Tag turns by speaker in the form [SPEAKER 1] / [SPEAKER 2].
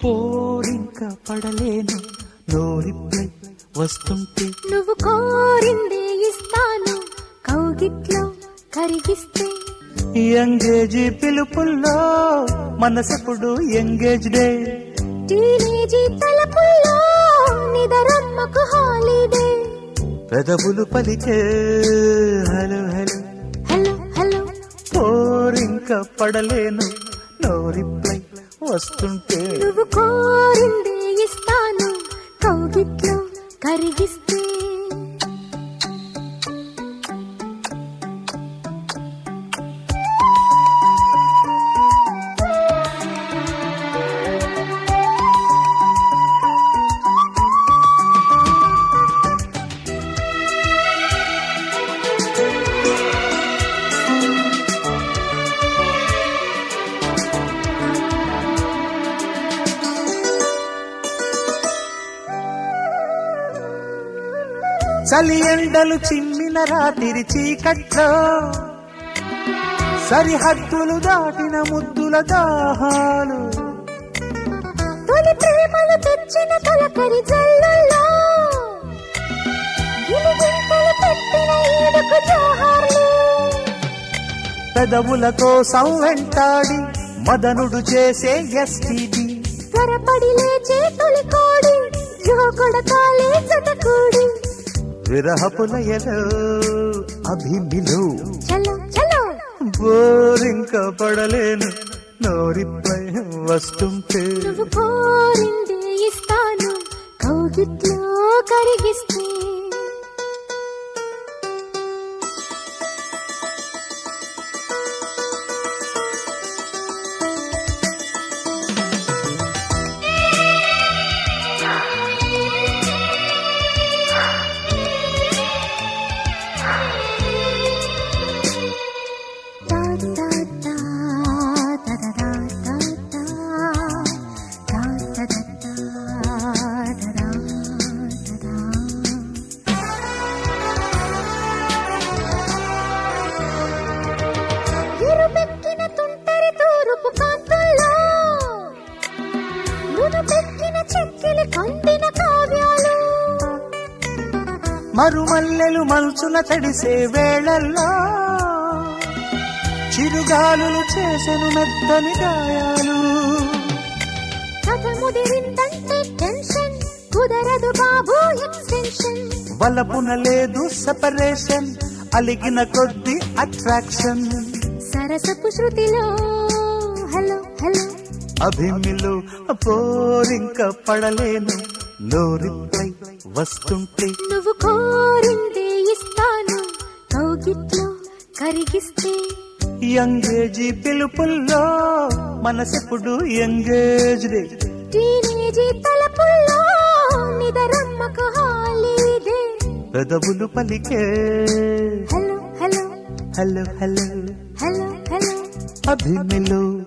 [SPEAKER 1] పోరింక పడలేను no reply వస్తుంటే
[SPEAKER 2] నువ్వు కోరిందే ఇస్తాను కౌగిట్లో కరిగిస్తే
[SPEAKER 1] ఎంగేజీ పిలుపుల్లో మనసెప్పుడు ఎంగేజ్ డే
[SPEAKER 2] టీనేజీ తలపుల్లో నిదరమ్మకు హాలిడే
[SPEAKER 1] పెదవులు పలికే హలో హలో
[SPEAKER 2] హలో హలో
[SPEAKER 1] పోరింక పడలేను నో రిప్లై వస్తుంటే
[SPEAKER 2] నువ్వు కోరిందే ఇస్తాను కౌగిట్లో కరిగిస్తే
[SPEAKER 1] చలి ఎండలు చిమ్మిన రాత్రి చీకట్లో సరిహద్దులు దాటిన ముద్దుల దాహాలు
[SPEAKER 2] తొలి ప్రేమలు తెచ్చిన తొలకరి జల్లుల్లో గిలిగింతలు పెట్టిన ఈడుకు జోహార్లు
[SPEAKER 1] పెదవుల కోసం వెంటాడి మదనుడు చేసే ఎస్టీడీ
[SPEAKER 2] త్వరపడి లేచే తొలి కోడి కొడతాలే జతకూడి
[SPEAKER 1] విరహపులయలో అభిమిలు
[SPEAKER 2] చలో చలో
[SPEAKER 1] బోరింక పడలేను నో రిప్లై వస్తుంటే
[SPEAKER 2] నువ్వు కోరిందే ఇస్తాను కౌగిట్లో కరిగిస్తే ఎరుపెక్కిన తుంటరి తూరుపు కాంతుల్లో నునుపెక్కిన చెక్కిలి కందిన కావ్యాలు
[SPEAKER 1] మరుమల్లెలు మల్చున తడిసే వేళల్లో చిరుగాలులు చేసెను మెత్తని గాయాలు
[SPEAKER 2] కథ ముదిరిందంటే టెన్షన్ కుదరదు బాబు ఎక్స్టెన్షన్
[SPEAKER 1] వలపున లేదు సెపరేషన్ అలిగిన కొద్ది అట్రాక్షన్
[SPEAKER 2] సరసపు శృతిలో హలో హలో
[SPEAKER 1] అభిమిలు పోరింక పడలేను నో రిప్లై వస్తుంటే
[SPEAKER 2] నువ్వు కోరిందే ఇస్తాను కౌగిట్లో కరిగిస్తే
[SPEAKER 1] ఎంగేజీ పిలుపుల్లో మనసెప్పుడు ఎంగేజ్ డే
[SPEAKER 2] టీనేజీ తలపుల్లో నిదరమ్మకు హాలిడే
[SPEAKER 1] పెదవులు పలికే
[SPEAKER 2] hello hello
[SPEAKER 1] hello hello
[SPEAKER 2] hello hello
[SPEAKER 1] అభిమిలు